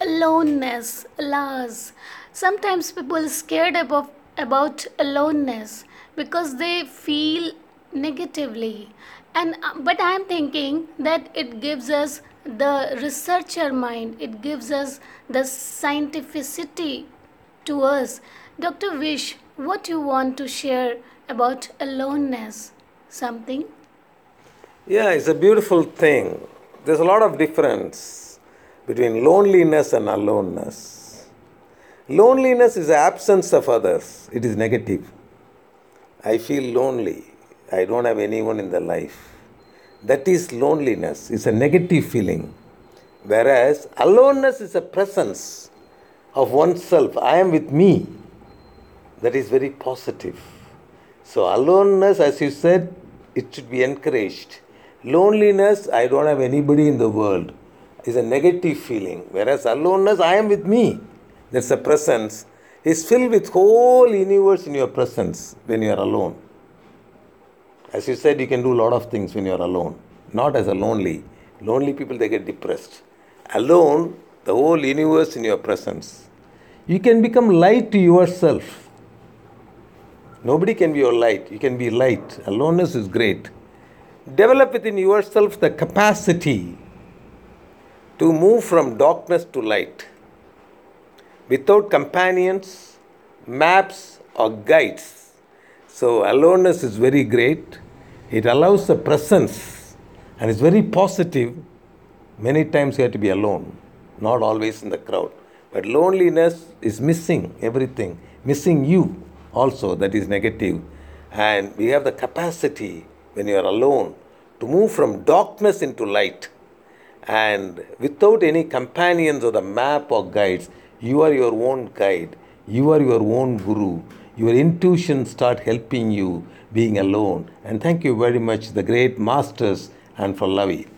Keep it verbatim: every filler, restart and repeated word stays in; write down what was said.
Aloneness, alas. Sometimes people are scared about, about aloneness because they feel negatively. And uh, but I am thinking that it gives us the researcher mind, it gives us the scientificity to us. Doctor Vish, what you want to share about aloneness? Something? Yeah, it's a beautiful thing. There's a lot of difference between loneliness and aloneness. Loneliness is the absence of others. It is negative. I feel lonely. I don't have anyone in the life. That is loneliness. It's a negative feeling. Whereas aloneness is a presence of oneself. I am with me. That is very positive. So aloneness, as you said, it should be encouraged. Loneliness, I don't have anybody in the world, is a negative feeling. Whereas aloneness, I am with me. That's a presence. Is filled with whole universe in your presence when you are alone. As you said, you can do a lot of things when you are alone. Not as a lonely. Lonely people, they get depressed. Alone, the whole universe in your presence. You can become light to yourself. Nobody can be your light. You can be light. Aloneness is great. Develop within yourself the capacity to move from darkness to light. Without companions, maps, or guides. So, aloneness is very great. It allows the presence and it's very positive. Many times you have to be alone, not always in the crowd. But loneliness is missing everything, missing you also, that is negative. And we have the capacity when you are alone to move from darkness into light. And without any companions or the map or guides, you are your own guide. You are your own guru. Your intuition start helping you being alone. And thank you very much, the great masters, and for Lavi.